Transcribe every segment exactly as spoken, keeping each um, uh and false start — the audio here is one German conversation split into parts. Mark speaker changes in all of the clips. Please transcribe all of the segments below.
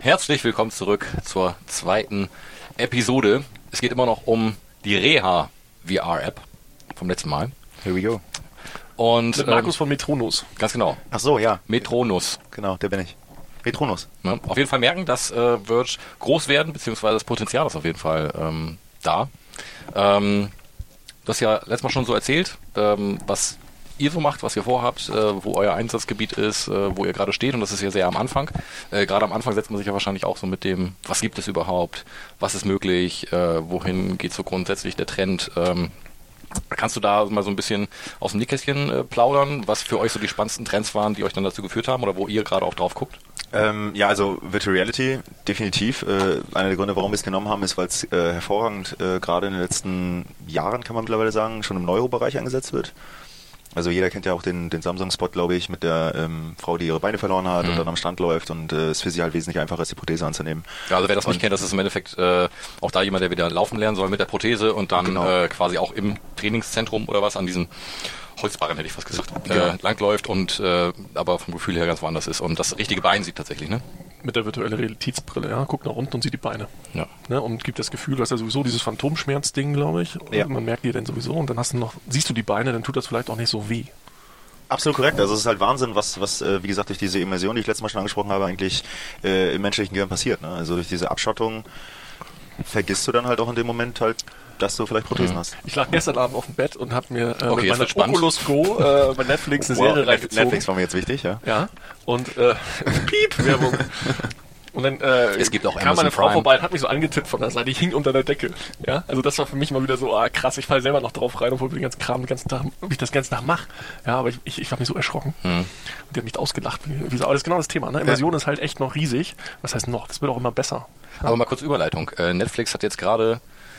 Speaker 1: Herzlich willkommen zurück zur zweiten Episode. Es geht immer noch um die Reha V R-App vom letzten Mal.
Speaker 2: Here we go.
Speaker 1: Und
Speaker 3: mit Markus
Speaker 1: ähm,
Speaker 3: von Metronus.
Speaker 1: Ganz genau.
Speaker 2: Ach so, ja.
Speaker 1: Metronus.
Speaker 2: Genau, der bin ich. Metronus.
Speaker 1: Ja, auf jeden Fall merken, das äh, wird groß werden, beziehungsweise das Potenzial ist auf jeden Fall ähm, da. Ähm, du hast ja letztes Mal schon so erzählt, ähm, was ihr so macht, was ihr vorhabt, äh, wo euer Einsatzgebiet ist, äh, wo ihr gerade steht, und das ist ja sehr am Anfang. Äh, gerade am Anfang setzt man sich ja wahrscheinlich auch so mit dem, was gibt es überhaupt, was ist möglich, äh, wohin geht so grundsätzlich der Trend. Ähm, kannst du da mal so ein bisschen aus dem Nähkästchen äh, plaudern, was für euch so die spannendsten Trends waren, die euch dann dazu geführt haben oder wo ihr gerade auch drauf guckt?
Speaker 2: Ähm, ja, also Virtual Reality, definitiv. Äh, einer der Gründe, warum wir es genommen haben, ist, weil es äh, hervorragend äh, gerade in den letzten Jahren, kann man mittlerweile sagen, schon im Neurobereich eingesetzt wird. Also jeder kennt ja auch den, den Samsung-Spot, glaube ich, mit der ähm, Frau, die ihre Beine verloren hat mhm. und dann am Stand läuft, und es äh, ist für sie halt wesentlich einfacher, als die Prothese anzunehmen.
Speaker 1: Ja, also wer das und nicht kennt, das ist im Endeffekt äh, auch da jemand, der wieder laufen lernen soll mit der Prothese und dann genau. äh, quasi auch im Trainingszentrum oder was an diesen Holzbarren, hätte ich fast gesagt, ja. äh, langläuft und äh, aber vom Gefühl her ganz woanders ist und das richtige Bein sieht tatsächlich, ne?
Speaker 3: Mit der virtuellen Realitätsbrille, ja, guckt nach unten und sieht die Beine.
Speaker 1: Ja.
Speaker 3: Ne, und gibt das Gefühl, du hast ja sowieso dieses Phantomschmerzding, glaube ich.
Speaker 2: Ja.
Speaker 3: Man merkt dir dann sowieso und dann hast du noch, siehst du die Beine, dann tut das vielleicht auch nicht so weh.
Speaker 2: Absolut korrekt. Also es ist halt Wahnsinn, was, was äh, wie gesagt, durch diese Immersion, die ich letztes Mal schon angesprochen habe, eigentlich äh, im menschlichen Gehirn passiert. Ne? Also durch diese Abschottung vergisst du dann halt auch in dem Moment halt, dass du vielleicht Prothesen mhm. hast.
Speaker 3: Ich lag gestern Abend auf dem Bett und habe mir äh,
Speaker 1: okay,
Speaker 3: mit meiner Oculus Go äh, bei Netflix eine
Speaker 2: wow,
Speaker 3: Serie reingezogen.
Speaker 2: Netflix war mir jetzt wichtig, ja.
Speaker 3: Ja, und äh, Piep, Werbung. Und dann äh,
Speaker 1: es gibt auch
Speaker 3: kam meine Frau Prime. vorbei und hat mich so angetippt von der Seite, ich hing unter der Decke. Ja, also das war für mich mal wieder so, ah, krass, ich falle selber noch drauf rein, obwohl ich den ganzen Kram den ganzen Tag, ob ich das ganze Tag mache. Ja, aber ich, ich, ich habe mich so erschrocken. Hm. Und die hat mich ausgelacht. Aber das ist genau das Thema, ne? Immersion ja. ist halt echt noch riesig. Was heißt noch? Das wird auch immer besser.
Speaker 1: Ja. Aber mal kurz Überleitung. Äh, Netflix hat jetzt gerade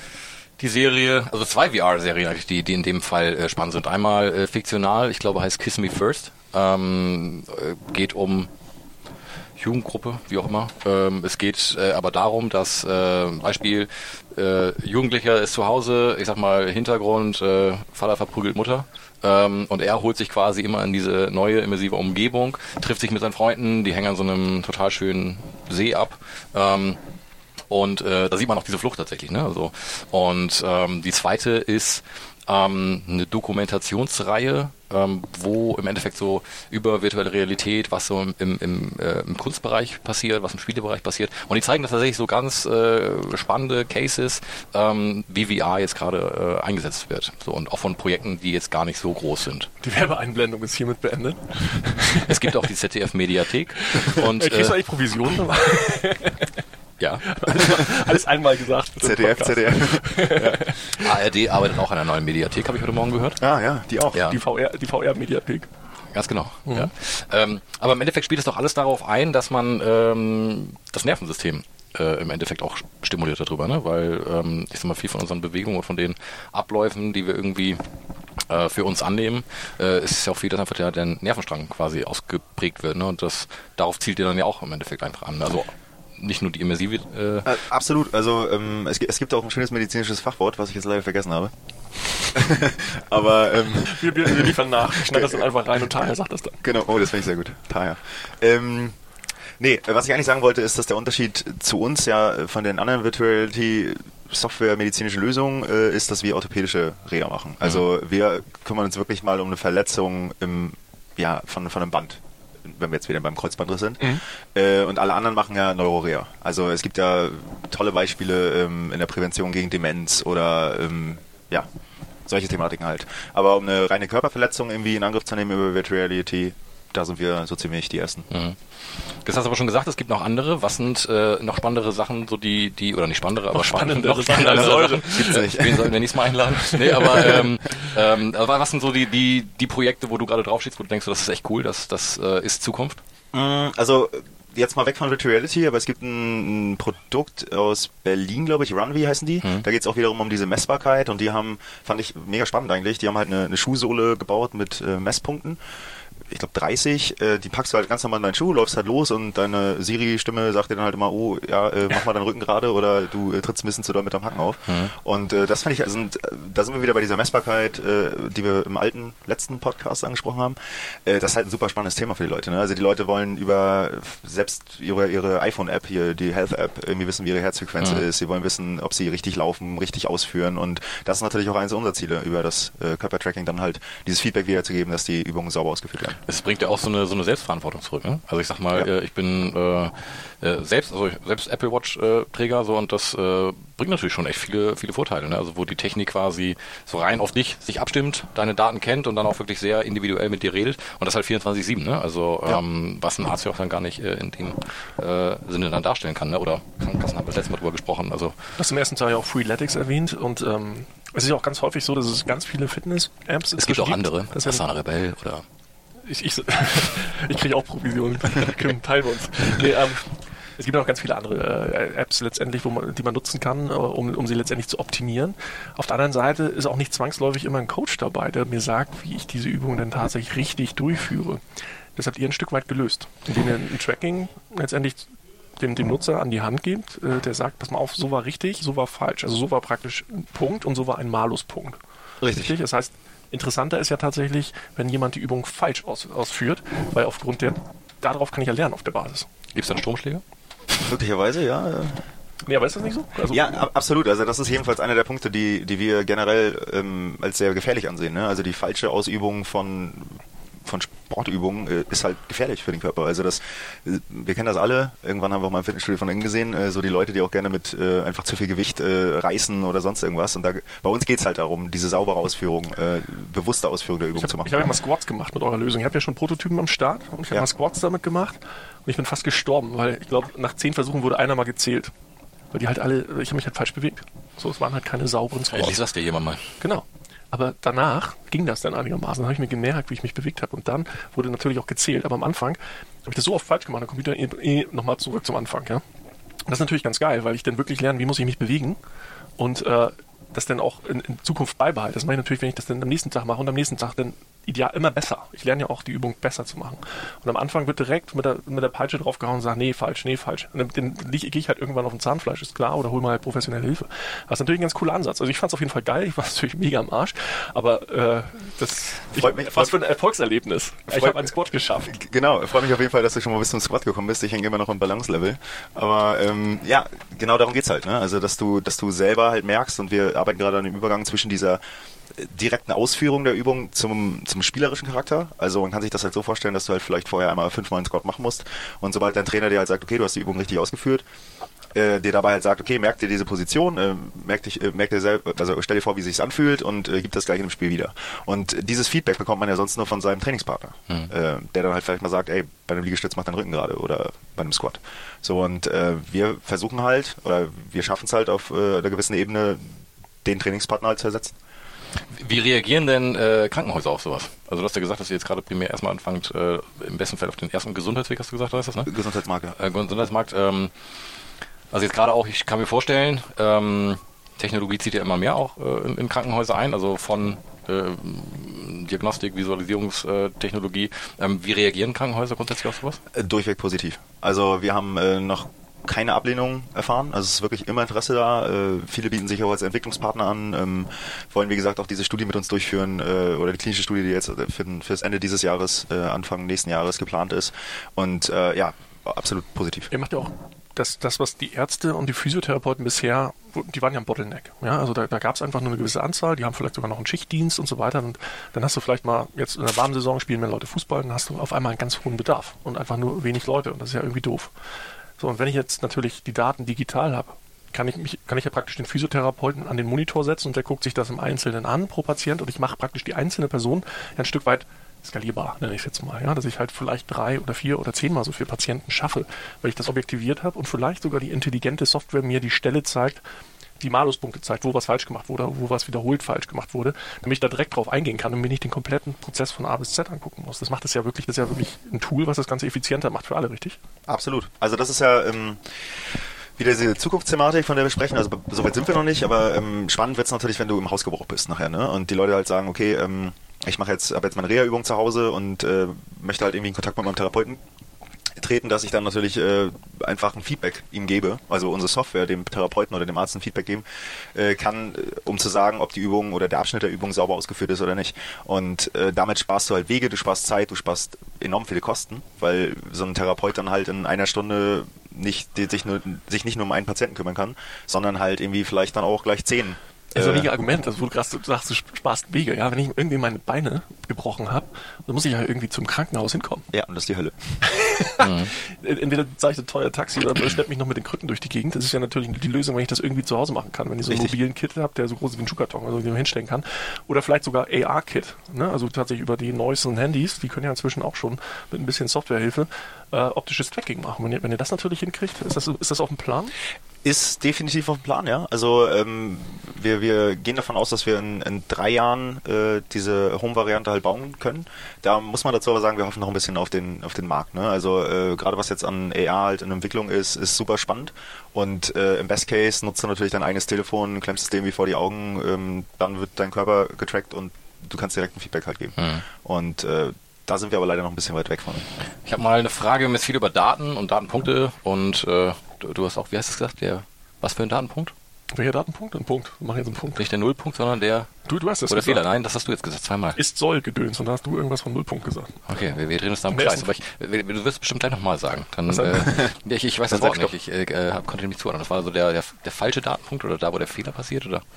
Speaker 1: die Serie, also zwei V R-Serien eigentlich, die, die in dem Fall äh, spannend sind. Einmal äh, fiktional, ich glaube heißt Kiss Me First. Ähm, äh, geht um Jugendgruppe, wie auch immer. Ähm, es geht äh, aber darum, dass äh, Beispiel äh, Jugendlicher ist zu Hause, ich sag mal Hintergrund, äh, Vater verprügelt Mutter ähm, und er holt sich quasi immer in diese neue immersive Umgebung, trifft sich mit seinen Freunden, die hängen an so einem total schönen See ab. Ähm, und äh, da sieht man auch diese Flucht tatsächlich, ne? Also, und ähm, die zweite ist ähm, eine Dokumentationsreihe, ähm, wo im Endeffekt so über virtuelle Realität, was so im, im, im, äh, im Kunstbereich passiert, was im Spielebereich passiert. Und die zeigen das tatsächlich so ganz äh, spannende Cases, ähm, wie V R jetzt gerade äh, eingesetzt wird. So, und auch von Projekten, die jetzt gar nicht so groß sind.
Speaker 3: Die Werbeeinblendung ist hiermit beendet.
Speaker 1: Es gibt auch die Z D F-Mediathek. Und
Speaker 3: äh, kriegst du eigentlich Provisionen?
Speaker 1: Ja.
Speaker 3: Alles, alles einmal gesagt.
Speaker 2: Z D F, Z D F.
Speaker 1: Ja. A R D arbeitet auch an einer neuen Mediathek, habe ich heute Morgen gehört.
Speaker 2: Ah ja, die auch.
Speaker 3: Ja. Die V R, die V R-Mediathek.
Speaker 1: Ganz genau.
Speaker 3: Mhm.
Speaker 1: Ja. Ähm, aber im Endeffekt spielt es doch alles darauf ein, dass man ähm, das Nervensystem äh, im Endeffekt auch stimuliert darüber, ne? Weil ähm, ich sag mal, viel von unseren Bewegungen und von den Abläufen, die wir irgendwie äh, für uns annehmen, äh, ist ja auch viel, dass einfach der, der Nervenstrang quasi ausgeprägt wird, ne? Und das darauf zielt ihr dann ja auch im Endeffekt einfach an. Also nicht nur die immersive... Äh
Speaker 2: äh, absolut, also ähm, es, es gibt auch ein schönes medizinisches Fachwort, was ich jetzt leider vergessen habe. Aber ähm,
Speaker 3: wir, wir, wir liefern nach, ich schneide das dann einfach rein und Taya sagt das dann.
Speaker 2: Genau, oh, das finde ich sehr gut, Taya. Ähm, nee, was ich eigentlich sagen wollte, ist, dass der Unterschied zu uns ja von den anderen Virtual Reality Software medizinische Lösungen äh, ist, dass wir orthopädische Reha machen. Also mhm. wir kümmern uns wirklich mal um eine Verletzung im, ja, von, von einem Band, wenn wir jetzt wieder beim Kreuzbandriss sind. Mhm. Äh, und alle anderen machen ja Neuroreha. Also es gibt ja tolle Beispiele ähm, in der Prävention gegen Demenz oder ähm, ja, solche Thematiken halt. Aber um eine reine Körperverletzung irgendwie in Angriff zu nehmen über Virtual Reality, da sind wir so ziemlich die Ersten.
Speaker 1: Mhm. Das hast du aber schon gesagt, es gibt noch andere. Was sind äh, noch spannendere Sachen, so die, die oder nicht spannendere, aber spannendere, noch spannendere Sachen? Gibt's nicht. Wen sollten wir nächstes Mal einladen? Nee, aber, ähm, ähm, aber was sind so die, die, die Projekte, wo du gerade draufstehst, wo du denkst, das ist echt cool, das, das äh, ist Zukunft?
Speaker 2: Also jetzt mal weg von Virtual Reality, aber es gibt ein, ein Produkt aus Berlin, glaube ich, Runway heißen die. Mhm. Da geht es auch wiederum um diese Messbarkeit und die haben, fand ich mega spannend eigentlich, die haben halt eine, eine Schuhsohle gebaut mit äh, Messpunkten. ich glaube dreißig, äh, die packst du halt ganz normal in deinen Schuh, läufst halt los und deine Siri-Stimme sagt dir dann halt immer, oh, ja, äh, mach mal deinen Rücken gerade oder du äh, trittst ein bisschen zu doll mit deinem Hacken auf. Mhm. Und äh, das fand ich, also, da sind wir wieder bei dieser Messbarkeit, äh, die wir im alten, letzten Podcast angesprochen haben. Äh, das ist halt ein super spannendes Thema für die Leute. Ne? Also die Leute wollen über selbst ihre, ihre iPhone-App hier, die Health-App, irgendwie wissen, wie ihre Herzfrequenz mhm. ist. Sie wollen wissen, ob sie richtig laufen, richtig ausführen und das ist natürlich auch eines unserer Ziele, über das äh, Körpertracking dann halt dieses Feedback wiederzugeben, dass die Übungen sauber ausgeführt werden.
Speaker 1: Es bringt ja auch so eine, so eine Selbstverantwortung zurück. Ne? Also ich sag mal, ja. äh, ich bin äh, äh, selbst, also selbst Apple Watch äh, Träger so und das äh, bringt natürlich schon echt viele, viele Vorteile. Ne? Also wo die Technik quasi so rein auf dich sich abstimmt, deine Daten kennt und dann auch wirklich sehr individuell mit dir redet und das halt vierundzwanzig sieben. Ne? Also ja. ähm, was ein Arzt ja auch dann gar nicht äh, in dem äh, Sinne dann darstellen kann. Ne? Oder Krankenkassen haben wir das letzte Mal drüber gesprochen. Also
Speaker 3: du hast im ersten Teil ja auch Freeletics erwähnt und ähm, es ist ja auch ganz häufig so, dass es ganz viele Fitness-Apps
Speaker 1: es gibt auch andere,
Speaker 3: das Asana
Speaker 1: Rebell oder
Speaker 3: ich, ich, ich kriege auch Provisionen, teilen wir uns. Nee, ähm, es gibt auch ganz viele andere äh, Apps letztendlich, wo man, die man nutzen kann, äh, um, um sie letztendlich zu optimieren. Auf der anderen Seite ist auch nicht zwangsläufig immer ein Coach dabei, der mir sagt, wie ich diese Übungen dann tatsächlich richtig durchführe. Das habt ihr ein Stück weit gelöst, indem ihr ein Tracking letztendlich dem, dem Nutzer an die Hand gebt, äh, der sagt, pass mal auf, so war richtig, so war falsch. Also so war praktisch ein Punkt und so war ein Maluspunkt.
Speaker 2: Richtig.
Speaker 3: richtig? Das heißt, interessanter ist ja tatsächlich, wenn jemand die Übung falsch aus, ausführt, weil aufgrund der, darauf kann ich ja lernen auf der Basis.
Speaker 1: Gibt es dann Stromschläge?
Speaker 2: Möglicherweise, ja.
Speaker 3: Nee, aber ist das nicht so? Also
Speaker 2: ja, ab, absolut. Also das ist jedenfalls einer der Punkte, die, die wir generell ähm, als sehr gefährlich ansehen. Ne? Also die falsche Ausübung von von Sportübungen äh, ist halt gefährlich für den Körper. Also das, äh, wir kennen das alle. Irgendwann haben wir auch mal im Fitnessstudio von innen gesehen, äh, so die Leute, die auch gerne mit äh, einfach zu viel Gewicht äh, reißen oder sonst irgendwas. Und da, bei uns geht es halt darum, diese saubere Ausführung, äh, bewusste Ausführung der Übung
Speaker 3: hab,
Speaker 2: zu machen.
Speaker 3: Ich habe ja mal Squats gemacht mit eurer Lösung. Ich habe ja schon Prototypen am Start und ich habe
Speaker 2: ja.
Speaker 3: mal Squats damit gemacht und ich bin fast gestorben, weil ich glaube, nach zehn Versuchen wurde einer mal gezählt. Weil die halt alle, ich habe mich halt falsch bewegt. So, es waren halt keine sauberen Squats.
Speaker 1: Endlich sagst dir jemand mal.
Speaker 3: Genau. Aber danach ging das dann einigermaßen. Dann habe ich mir gemerkt, wie ich mich bewegt habe. Und dann wurde natürlich auch gezählt. Aber am Anfang habe ich das so oft falsch gemacht, der Computer eh, eh nochmal zurück zum Anfang. Ja? Das ist natürlich ganz geil, weil ich dann wirklich lerne, wie muss ich mich bewegen und äh, das dann auch in, in Zukunft beibehalte. Das mache ich natürlich, wenn ich das dann am nächsten Tag mache und am nächsten Tag dann ideal immer besser. Ich lerne ja auch die Übung besser zu machen. Und am Anfang wird direkt mit der, mit der Peitsche draufgehauen und sagt, nee, falsch, nee, falsch. Und dann, dann gehe ich halt irgendwann auf ein Zahnfleisch, ist klar, oder hol mal halt professionelle Hilfe. Das ist natürlich ein ganz cooler Ansatz. Also ich fand es auf jeden Fall geil, ich war natürlich mega am Arsch, aber äh, das ich, mich, was für ein Erfolgserlebnis. Ich habe einen Squat geschafft.
Speaker 2: Genau, ich freue mich auf jeden Fall, dass du schon mal bis zum Squat gekommen bist. Ich hänge immer noch im Balance-Level. Aber ähm, ja, genau darum geht's halt. Ne? Also dass du, dass du selber halt merkst, und wir arbeiten gerade an dem Übergang zwischen dieser direkten Ausführung der Übung zum, zum spielerischen Charakter. Also man kann sich das halt so vorstellen, dass du halt vielleicht vorher einmal fünfmal einen Squat machen musst und sobald dein Trainer dir halt sagt, okay, du hast die Übung richtig ausgeführt, äh, dir dabei halt sagt, okay, merk dir diese Position, äh, merk, dich, äh, merk dir selber, also stell dir vor, wie es sich anfühlt und äh, gib das gleich in dem Spiel wieder. Und dieses Feedback bekommt man ja sonst nur von seinem Trainingspartner, mhm. äh, der dann halt vielleicht mal sagt, ey, bei einem Liegestütz mach deinen Rücken gerade oder bei einem Squat. So, und äh, wir versuchen halt, oder wir schaffen es halt auf äh, einer gewissen Ebene, den Trainingspartner halt zu ersetzen.
Speaker 1: Wie reagieren denn äh, Krankenhäuser auf sowas? Also du hast ja gesagt, dass ihr jetzt gerade primär erstmal anfangt, äh, im besten Fall auf den ersten Gesundheitsweg, hast du gesagt, heißt das, ne?
Speaker 2: Gesundheitsmarkt.
Speaker 1: Äh, Gesundheitsmarkt. Ähm, also jetzt gerade auch, ich kann mir vorstellen, ähm, Technologie zieht ja immer mehr auch äh, in, in Krankenhäuser ein, also von äh, Diagnostik, Visualisierungstechnologie. Ähm, wie reagieren Krankenhäuser grundsätzlich auf sowas?
Speaker 2: Äh, durchweg positiv. Also wir haben äh, noch keine Ablehnung erfahren. Also es ist wirklich immer Interesse da. Äh, viele bieten sich auch als Entwicklungspartner an, ähm, wollen wie gesagt auch diese Studie mit uns durchführen äh, oder die klinische Studie, die jetzt für, für das Ende dieses Jahres, äh, Anfang nächsten Jahres geplant ist. Und äh, ja, absolut positiv.
Speaker 3: Ihr macht ja auch das, das, was die Ärzte und die Physiotherapeuten bisher, die waren ja ein Bottleneck. Ja, also da, da gab es einfach nur eine gewisse Anzahl, die haben vielleicht sogar noch einen Schichtdienst und so weiter. Und dann hast du vielleicht mal, jetzt in der warmen Saison spielen mehr Leute Fußball, dann hast du auf einmal einen ganz hohen Bedarf und einfach nur wenig Leute. Und das ist ja irgendwie doof. So, und wenn ich jetzt natürlich die Daten digital habe, kann ich mich, kann ich ja praktisch den Physiotherapeuten an den Monitor setzen und der guckt sich das im Einzelnen an pro Patient und ich mache praktisch die einzelne Person ja ein Stück weit skalierbar, nenne ich es jetzt mal, ja, dass ich halt vielleicht drei oder vier oder zehnmal so viele Patienten schaffe, weil ich das objektiviert habe und vielleicht sogar die intelligente Software mir die Stelle zeigt, die Maluspunkte zeigt, wo was falsch gemacht wurde, wo was wiederholt falsch gemacht wurde, damit ich da direkt drauf eingehen kann und mir nicht den kompletten Prozess von A bis Z angucken muss. Das macht es ja wirklich, das ist ja wirklich ein Tool, was das Ganze effizienter macht für alle, richtig?
Speaker 2: Absolut. Also das ist ja ähm, wieder diese Zukunftsthematik, von der wir sprechen. Also soweit sind wir noch nicht, aber ähm, spannend wird es natürlich, wenn du im Hausgebrauch bist nachher, ne? Und die Leute halt sagen, okay, ähm, ich mache jetzt, habe jetzt meine Reha-Übung zu Hause und äh, möchte halt irgendwie in Kontakt mit meinem Therapeuten treten, dass ich dann natürlich äh, einfach ein Feedback ihm gebe, also unsere Software dem Therapeuten oder dem Arzt ein Feedback geben äh, kann, äh, um zu sagen, ob die Übung oder der Abschnitt der Übung sauber ausgeführt ist oder nicht. Und äh, damit sparst du halt Wege, du sparst Zeit, du sparst enorm viele Kosten, weil so ein Therapeut dann halt in einer Stunde nicht, die, sich, nur, sich nicht nur um einen Patienten kümmern kann, sondern halt irgendwie vielleicht dann auch gleich zehn.
Speaker 3: Das ist ein wichtiges Argument, also wo du gerade sagst, du sparst Wege. Ja, wenn ich irgendwie meine Beine gebrochen habe, dann muss ich ja irgendwie zum Krankenhaus hinkommen.
Speaker 2: Ja, und das ist die Hölle.
Speaker 3: mhm. Entweder zahle ich ein teuer Taxi oder schleppe mich noch mit den Krücken durch die Gegend. Das ist ja natürlich die Lösung, wenn ich das irgendwie zu Hause machen kann. Wenn ich so einen
Speaker 2: Richtig.
Speaker 3: mobilen Kit habe, der so groß ist wie ein Schuhkarton, also den man hinstellen kann. Oder vielleicht sogar A R-Kit. Ne? Also tatsächlich über die neuesten Handys, die können ja inzwischen auch schon mit ein bisschen Softwarehilfe äh, optisches Tracking machen. Wenn ihr, wenn ihr das natürlich hinkriegt, ist das, ist das auf dem Plan?
Speaker 2: Ist definitiv auf dem Plan, ja. Also ähm, wir, wir gehen davon aus, dass wir in, in drei Jahren äh, diese Home-Variante halt bauen können. Da muss man dazu aber sagen, wir hoffen noch ein bisschen auf den auf den Markt. Ne? Also äh, gerade was jetzt an A R halt in Entwicklung ist, ist super spannend. Und äh, im Best Case nutzt du natürlich dein eigenes Telefon, klemmst es dem wie vor die Augen, ähm, dann wird dein Körper getrackt und du kannst direkt ein Feedback halt geben. Mhm. Und äh, da sind wir aber leider noch ein bisschen weit weg von.
Speaker 1: Ich habe mal eine Frage, wir haben jetzt viel über Daten und Datenpunkte und äh, du, du hast auch, wie hast du es gesagt, der, was für ein Datenpunkt?
Speaker 3: Welcher Datenpunkt? Ein Punkt. Wir machen jetzt einen Punkt.
Speaker 1: Nicht der Nullpunkt, sondern der...
Speaker 3: Du, du hast das
Speaker 1: oder
Speaker 3: gesagt.
Speaker 1: Fehler, nein, das hast du jetzt gesagt, zweimal.
Speaker 3: Ist soll gedöns und da hast du irgendwas von Nullpunkt gesagt.
Speaker 1: Okay, wir, wir drehen uns da im Kreis, aber ich, du wirst bestimmt gleich nochmal sagen. Dann,
Speaker 3: Was
Speaker 1: äh, ich, ich weiß das Wort nicht, ich äh, hab, konnte nicht zuhören. Das war also der, der, der falsche Datenpunkt oder da, wo der Fehler passiert, oder?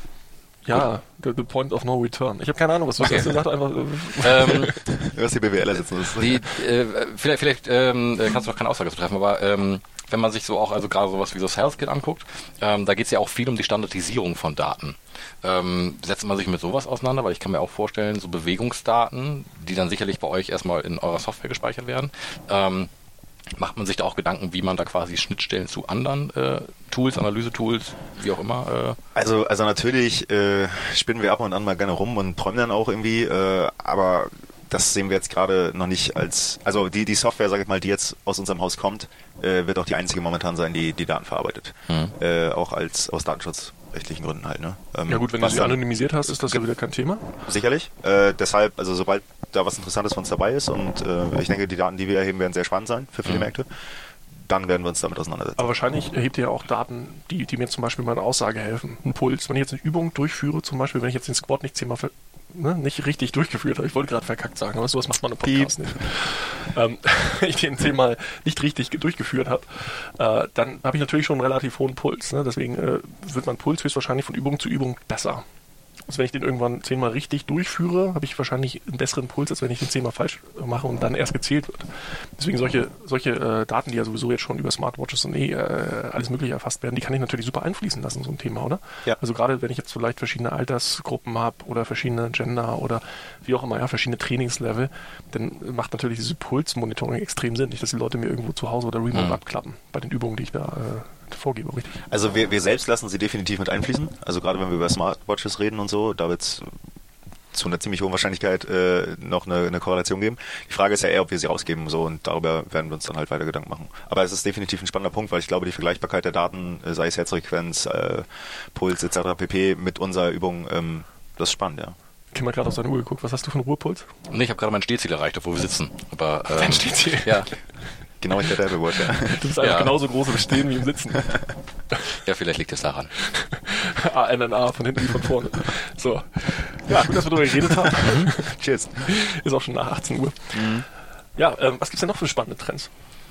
Speaker 3: Ja, the, the point of no return. Ich habe keine Ahnung, was du
Speaker 1: okay.
Speaker 3: hast. Du sagst einfach...
Speaker 1: ähm,
Speaker 2: du hast die B W L sitzen.
Speaker 1: Die, äh, vielleicht vielleicht ähm, kannst du doch keine Aussage zu treffen, aber ähm, wenn man sich so auch, also gerade sowas wie so SalesKit anguckt, ähm, da geht es ja auch viel um die Standardisierung von Daten. Ähm, setzt man sich mit sowas auseinander, weil ich kann mir auch vorstellen, so Bewegungsdaten, die dann sicherlich bei euch erstmal in eurer Software gespeichert werden, ähm, macht man sich da auch Gedanken, wie man da quasi Schnittstellen zu anderen äh, Tools, Analyse-Tools, wie auch immer? Äh
Speaker 2: also, also natürlich äh, spinnen wir ab und an mal gerne rum und träumen dann auch irgendwie, äh, aber das sehen wir jetzt gerade noch nicht als, also die, die Software, sag ich mal, die jetzt aus unserem Haus kommt, äh, wird auch die einzige momentan sein, die die Daten verarbeitet. Mhm. Äh, auch als aus datenschutzrechtlichen Gründen halt. Ne? Ähm,
Speaker 3: ja gut, wenn du sie anonymisiert hast, ist das ja wieder kein Thema.
Speaker 2: Sicherlich. Äh, deshalb, also sobald da was Interessantes für uns dabei ist und äh, ich denke, die Daten, die wir erheben, werden sehr spannend sein für viele mhm. Märkte, dann werden wir uns damit auseinandersetzen.
Speaker 3: Aber wahrscheinlich erhebt ihr ja auch Daten, die, die mir zum Beispiel bei einer Aussage helfen. Ein Puls. Wenn ich jetzt eine Übung durchführe, zum Beispiel, wenn ich jetzt den Squat nicht zehnmal ver ne, nicht richtig durchgeführt habe, ich wollte gerade verkackt sagen, aber sowas macht man im Podcast nicht. Ähm, wenn ich den zehnmal nicht richtig durchgeführt habe, äh, dann habe ich natürlich schon einen relativ hohen Puls. Ne? Deswegen äh, wird mein Puls höchstwahrscheinlich von Übung zu Übung besser. Also wenn ich den irgendwann zehnmal richtig durchführe, habe ich wahrscheinlich einen besseren Puls, als wenn ich den zehnmal falsch mache und dann erst gezählt wird. Deswegen solche, solche äh, Daten, die ja sowieso jetzt schon über Smartwatches und eh äh, alles Mögliche erfasst werden, die kann ich natürlich super einfließen lassen, so ein Thema, oder?
Speaker 2: Ja.
Speaker 3: Also gerade wenn ich jetzt vielleicht verschiedene Altersgruppen habe oder verschiedene Gender oder wie auch immer, ja, verschiedene Trainingslevel, dann macht natürlich diese Pulsmonitoring extrem Sinn. Nicht, dass die Leute mir irgendwo zu Hause oder remote mhm. abklappen bei den Übungen, die ich da äh, vorgebe, richtig?
Speaker 2: Also wir, wir selbst lassen sie definitiv mit einfließen. Also gerade wenn wir über Smartwatches reden und so, da wird es zu einer ziemlich hohen Wahrscheinlichkeit äh, noch eine, eine Korrelation geben. Die Frage ist ja eher, ob wir sie rausgeben so und darüber werden wir uns dann halt weiter Gedanken machen. Aber es ist definitiv ein spannender Punkt, weil ich glaube, die Vergleichbarkeit der Daten, äh, sei es Herzfrequenz, äh, Puls et cetera pp. Mit unserer Übung, ähm, das ist spannend, ja.
Speaker 3: Ich habe mal gerade auf seine Uhr geguckt. Was hast du für einen Ruhepuls?
Speaker 1: Nee, ich habe gerade mein Stehziel erreicht, obwohl wir sitzen. Aber, ähm,
Speaker 3: Dein Stehziel?
Speaker 1: Ja.
Speaker 2: Genau, ich der Apple Watch, ja.
Speaker 3: Du bist einfach
Speaker 1: ja.
Speaker 3: genauso groß im Stehen wie im Sitzen.
Speaker 1: Ja, vielleicht liegt es daran.
Speaker 3: A N N A von hinten wie von vorne. So. Ja, gut, dass wir darüber geredet haben.
Speaker 2: Cheers.
Speaker 3: Ist auch schon nach achtzehn Uhr. Mhm. Ja, ähm, was gibt's denn noch für spannende Trends?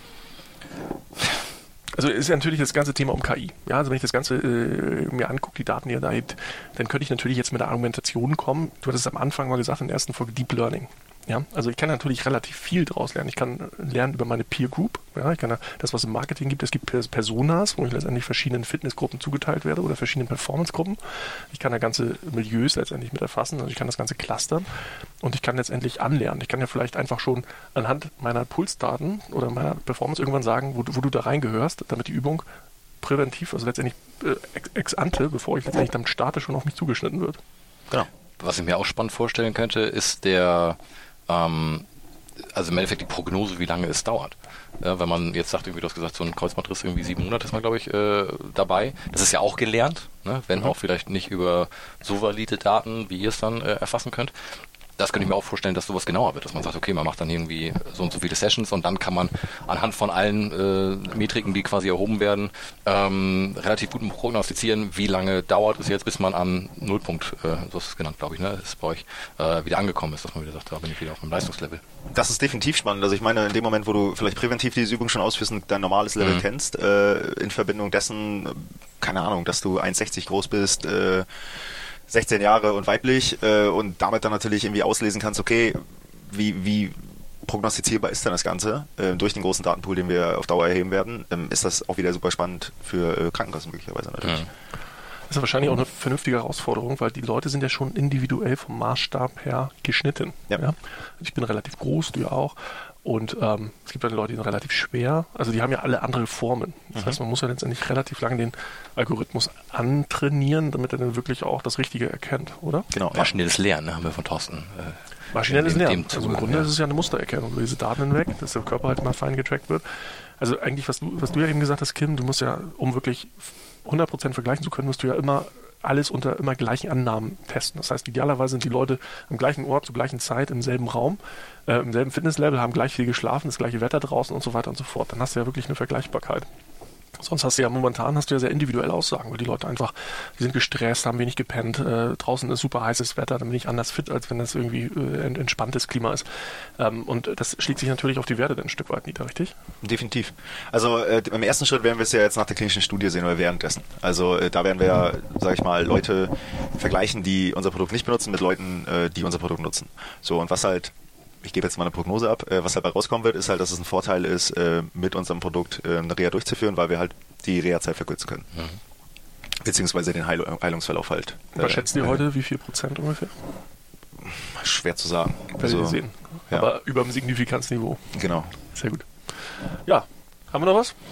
Speaker 3: Also ist ja natürlich das ganze Thema um K I. Ja, also wenn ich das Ganze äh, mir angucke, die Daten, die ihr da habt, dann könnte ich natürlich jetzt mit der Argumentation kommen. Du hattest es am Anfang mal gesagt in der ersten Folge, Deep Learning. Ja, also ich kann natürlich relativ viel daraus lernen. Ich kann lernen über meine Peer Group. Ja, ich kann das, was es im Marketing gibt. Es gibt Personas, wo ich letztendlich verschiedenen Fitnessgruppen zugeteilt werde oder verschiedenen Performancegruppen. Ich kann da ganze Milieus letztendlich mit erfassen. Also ich kann das Ganze clustern und ich kann letztendlich anlernen. Ich kann ja vielleicht einfach schon anhand meiner Pulsdaten oder meiner Performance irgendwann sagen, wo, wo du da reingehörst, damit die Übung präventiv, also letztendlich äh, ex, ex ante, bevor ich letztendlich damit starte, schon auf mich zugeschnitten wird.
Speaker 1: Genau. Was ich mir auch spannend vorstellen könnte, ist der Ähm, also im Endeffekt die Prognose, wie lange es dauert. Ja, wenn man jetzt sagt, irgendwie, du hast gesagt, so ein Kreuzbandriss irgendwie sieben Monate ist man, glaube ich, äh, dabei. Das ist ja auch gelernt, ne? Wenn mhm. auch vielleicht nicht über so valide Daten, wie ihr es dann äh, erfassen könnt. das könnte ich mir auch vorstellen, dass sowas genauer wird, dass man sagt, okay, man macht dann irgendwie so und so viele Sessions und dann kann man anhand von allen äh, Metriken, die quasi erhoben werden, ähm, relativ gut prognostizieren, wie lange dauert es jetzt, bis man am Nullpunkt, äh, so ist es genannt, glaube ich, ne, ist bei euch, äh, wieder angekommen ist, dass man wieder sagt, da bin ich wieder auf dem Leistungslevel.
Speaker 2: Das ist definitiv spannend. Also ich meine, in dem Moment, wo du vielleicht präventiv diese Übung schon ausführst und dein normales Level mhm. kennst, äh, in Verbindung dessen, keine Ahnung, dass du eins Komma sechzig groß bist, äh, sechzehn Jahre und weiblich äh, und damit dann natürlich irgendwie auslesen kannst, okay, wie, wie prognostizierbar ist denn das Ganze äh, durch den großen Datenpool, den wir auf Dauer erheben werden, ähm, ist das auch wieder super spannend für äh, Krankenkassen möglicherweise natürlich.
Speaker 3: Ja. Das ist wahrscheinlich auch eine vernünftige Herausforderung, weil die Leute sind ja schon individuell vom Maßstab her geschnitten. Ja. Ja? Ich bin relativ groß, du ja auch. Und ähm, es gibt dann Leute, die sind relativ schwer. Also die haben ja alle andere Formen. Das mhm. heißt, man muss ja letztendlich relativ lange den Algorithmus antrainieren, damit er dann wirklich auch das Richtige erkennt, oder?
Speaker 1: Genau. Maschinelles Lernen, ne, haben wir von Thorsten.
Speaker 3: Äh, Maschinelles Lernen. Also im Grunde ja. ist es ja eine Mustererkennung, über diese Daten hinweg, dass der Körper halt immer fein getrackt wird. Also eigentlich, was du, was du ja eben gesagt hast, Kim, du musst ja, um wirklich hundert Prozent vergleichen zu können, musst du ja immer alles unter immer gleichen Annahmen testen. Das heißt, idealerweise sind die Leute am gleichen Ort, zur gleichen Zeit, im selben Raum, äh, im selben Fitnesslevel, haben gleich viel geschlafen, das gleiche Wetter draußen und so weiter und so fort. Dann hast du ja wirklich eine Vergleichbarkeit. Sonst hast du ja momentan hast du ja sehr individuelle Aussagen, weil die Leute einfach, die sind gestresst, haben wenig gepennt, äh, draußen ist super heißes Wetter, dann bin ich anders fit, als wenn das irgendwie äh, ein entspanntes Klima ist. Ähm, und das schlägt sich natürlich auf die Werte dann ein Stück weit nieder, richtig?
Speaker 2: Definitiv. Also äh, im ersten Schritt werden wir es ja jetzt nach der klinischen Studie sehen oder währenddessen. Also äh, da werden wir ja, sage ich mal, Leute vergleichen, die unser Produkt nicht benutzen, mit Leuten, äh, die unser Produkt nutzen. So, und was halt ich gebe jetzt mal eine Prognose ab, äh, was dabei rauskommen wird, ist halt, dass es ein Vorteil ist, äh, mit unserem Produkt äh, eine Reha durchzuführen, weil wir halt die Reha-Zeit verkürzen können. Mhm. Beziehungsweise den Heil- Heilungsverlauf halt.
Speaker 3: Äh, Was schätzt ihr heute, wie viel Prozent ungefähr?
Speaker 2: Schwer zu sagen.
Speaker 3: Werdet ihr sehen. Ja. Aber über dem Signifikanzniveau.
Speaker 2: Genau.
Speaker 3: Sehr gut. Ja, haben wir noch was?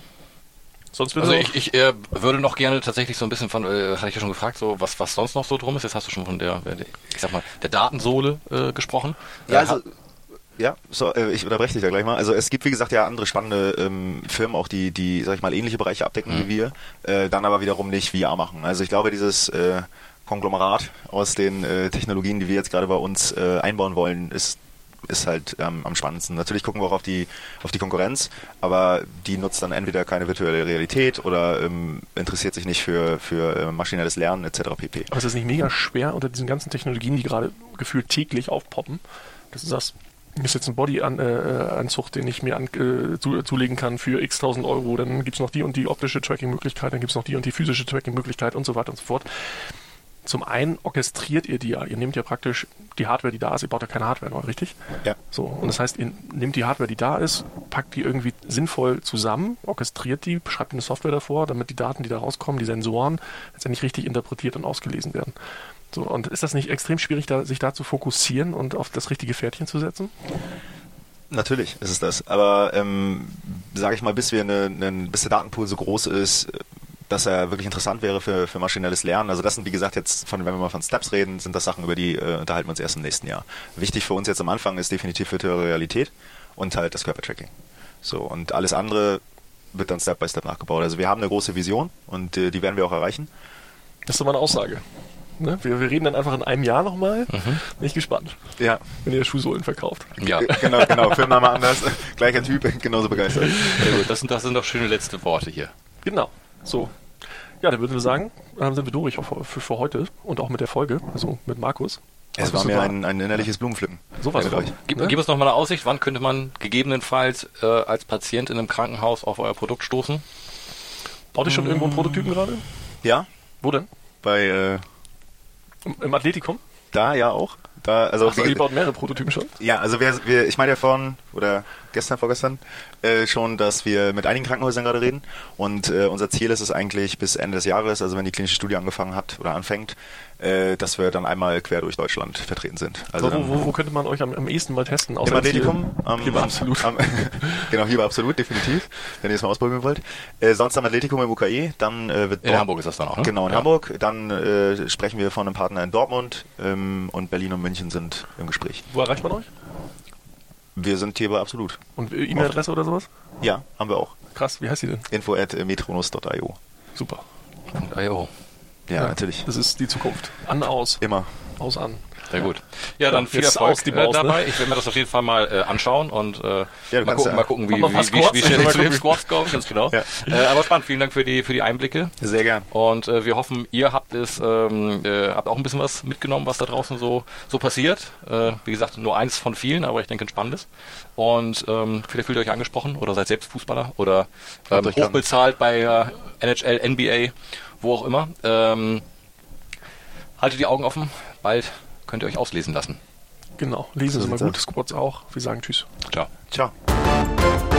Speaker 3: Sonst
Speaker 1: also ich, ich äh, würde noch gerne tatsächlich so ein bisschen von, äh, hatte ich ja schon gefragt, so was was sonst noch so drum ist. Jetzt hast du schon von der, ich sag mal, der Datensohle äh, gesprochen.
Speaker 2: Ja, also, ja, so, äh, ich unterbreche dich da gleich mal. Also es gibt, wie gesagt, ja andere spannende ähm, Firmen, auch die, die, sag ich mal, ähnliche Bereiche abdecken mhm. wie wir, äh, dann aber wiederum nicht V R machen. Also ich glaube, dieses äh, Konglomerat aus den äh, Technologien, die wir jetzt gerade bei uns äh, einbauen wollen, ist ist halt ähm, am spannendsten. Natürlich gucken wir auch auf die auf die Konkurrenz, aber die nutzt dann entweder keine virtuelle Realität oder ähm, interessiert sich nicht für, für äh, maschinelles Lernen et cetera pp.
Speaker 3: Aber ist das nicht mega schwer unter diesen ganzen Technologien, die gerade gefühlt täglich aufpoppen, dass du sagst, mir ist jetzt ein Body-Anzug, den ich mir an, äh, zu, zulegen kann für x tausend Euro, dann gibt es noch die und die optische Tracking-Möglichkeit, dann gibt es noch die und die physische Tracking-Möglichkeit und so weiter und so fort. Zum einen orchestriert ihr die ja, ihr nehmt ja praktisch die Hardware, die da ist, ihr baut ja keine Hardware neu, richtig?
Speaker 2: Ja.
Speaker 3: So, und das heißt, ihr nehmt die Hardware, die da ist, packt die irgendwie sinnvoll zusammen, orchestriert die, schreibt eine Software davor, damit die Daten, die da rauskommen, die Sensoren, letztendlich richtig interpretiert und ausgelesen werden. So, und ist das nicht extrem schwierig, da, sich da zu fokussieren und auf das richtige Pferdchen zu setzen?
Speaker 2: Natürlich ist es das, aber ähm, sage ich mal, bis wir eine, eine, bis der Datenpool so groß ist, dass er wirklich interessant wäre für, für maschinelles Lernen. Also das sind, wie gesagt, jetzt, von, wenn wir mal von Steps reden, sind das Sachen, über die äh, unterhalten wir uns erst im nächsten Jahr. Wichtig für uns jetzt am Anfang ist definitiv virtuelle Realität und halt das Körpertracking. So, und alles andere wird dann Step by Step nachgebaut. Also wir haben eine große Vision und äh, die werden wir auch erreichen.
Speaker 3: Das ist doch mal eine Aussage. Ne? Wir, wir reden dann einfach in einem Jahr nochmal. Mhm. Bin ich gespannt.
Speaker 2: Ja.
Speaker 3: Wenn ihr Schuhsohlen verkauft.
Speaker 1: Ja.
Speaker 2: Genau, genau. Firmenname anders, gleicher Typ, genauso begeistert.
Speaker 1: Sehr gut. Das sind, das sind doch schöne letzte Worte hier.
Speaker 3: Genau. So. Ja, dann würden wir sagen, dann sind wir durch für, für, für heute und auch mit der Folge, also mit Markus.
Speaker 2: Es war mir ein, ein innerliches Blumenpflücken.
Speaker 3: So was
Speaker 2: euch.
Speaker 1: Gib,
Speaker 3: ne?
Speaker 1: gib uns noch mal eine Aussicht, wann könnte man gegebenenfalls äh, als Patient in einem Krankenhaus auf euer Produkt stoßen?
Speaker 3: Baut ihr schon mmh. irgendwo einen Prototypen gerade?
Speaker 2: Ja.
Speaker 3: Wo denn?
Speaker 2: Bei äh,
Speaker 3: Im, Im Athletikum?
Speaker 2: Da ja auch. Da, also
Speaker 3: Ach, ihr baut mehrere Prototypen schon?
Speaker 2: Ja, also wir, wir ich meine ja vorhin, oder gestern, vorgestern, äh, schon, dass wir mit einigen Krankenhäusern gerade reden und äh, unser Ziel ist es eigentlich bis Ende des Jahres, also wenn die klinische Studie angefangen hat oder anfängt, äh, dass wir dann einmal quer durch Deutschland vertreten sind. Also
Speaker 3: wo, wo, wo könnte man euch am, am ehesten mal testen?
Speaker 2: Im Athletikum.
Speaker 3: Am, hier bei Absolut.
Speaker 2: Am, genau, hier bei Absolut, definitiv, wenn ihr es mal ausprobieren wollt. Äh, sonst am Athletikum im U K E, dann äh, wird...
Speaker 1: In Dort- Hamburg ist das dann auch, ne?
Speaker 2: Genau, in
Speaker 1: ja.
Speaker 2: Hamburg. Dann äh, sprechen wir von einem Partner in Dortmund ähm, und Berlin und München sind im Gespräch.
Speaker 3: Wo erreicht man euch?
Speaker 2: Wir sind hier bei Absolut.
Speaker 3: Und E-Mail-Adresse oder sowas?
Speaker 2: Ja, haben wir auch.
Speaker 3: Krass, wie heißt die denn?
Speaker 2: info at metronus punkt io.
Speaker 3: Super.
Speaker 1: .io.
Speaker 2: Ja, ja, natürlich.
Speaker 3: Das ist die Zukunft. An, aus.
Speaker 2: Immer.
Speaker 3: Aus, an.
Speaker 1: Sehr gut. Ja, dann
Speaker 3: Ja,
Speaker 1: viel
Speaker 3: jetzt
Speaker 1: Erfolg
Speaker 3: aus die
Speaker 1: äh,
Speaker 3: Maus, ne?
Speaker 1: dabei. Ich werde mir das auf jeden Fall mal äh, anschauen und äh,
Speaker 2: Ja,
Speaker 1: mal, gucken,
Speaker 2: ja.
Speaker 1: mal gucken, wie,
Speaker 3: Mach mal
Speaker 1: wie,
Speaker 3: ein paar
Speaker 1: wie, wie
Speaker 3: Squats.
Speaker 1: schnell
Speaker 3: Mal
Speaker 1: ich zu den
Speaker 3: gucken.
Speaker 1: Squats komme. Ganz genau.
Speaker 2: Ja.
Speaker 1: Äh, aber spannend. Vielen Dank für die, für die Einblicke.
Speaker 2: Sehr gern.
Speaker 1: Und äh, wir hoffen, ihr habt es, ähm, äh, habt auch ein bisschen was mitgenommen, was da draußen so, so passiert. Äh, wie gesagt, nur eins von vielen, aber ich denke ein spannendes. Und ähm, vielleicht fühlt ihr euch angesprochen oder seid selbst Fußballer oder ähm,
Speaker 2: euch dran.
Speaker 1: hochbezahlt bei äh, N H L, N B A, wo auch immer. Ähm, haltet die Augen offen. Bald könnt ihr euch auslesen lassen.
Speaker 3: Genau. Lesen
Speaker 2: So
Speaker 3: Sie mal
Speaker 2: sieht's
Speaker 3: gut. Squats auch. Wir sagen Tschüss.
Speaker 1: Ciao.
Speaker 2: Ciao.